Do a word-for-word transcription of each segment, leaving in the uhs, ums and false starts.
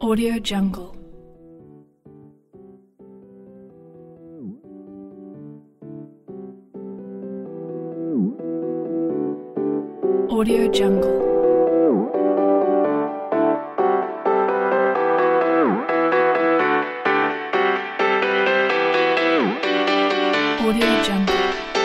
Audio Jungle. Audio Jungle. Audio Jungle.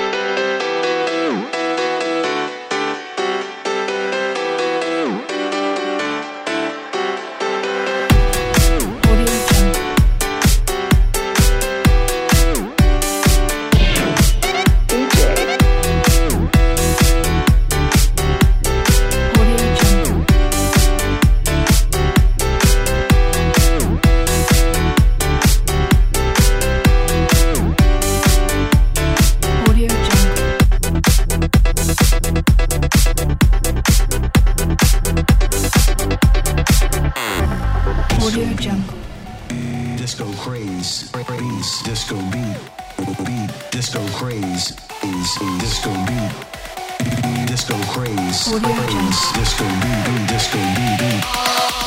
Audio Jungle. Disco craze, craze, disco beat, beat, disco craze, is disco beat, disco craze, craze, disco beat, disco beat, beat.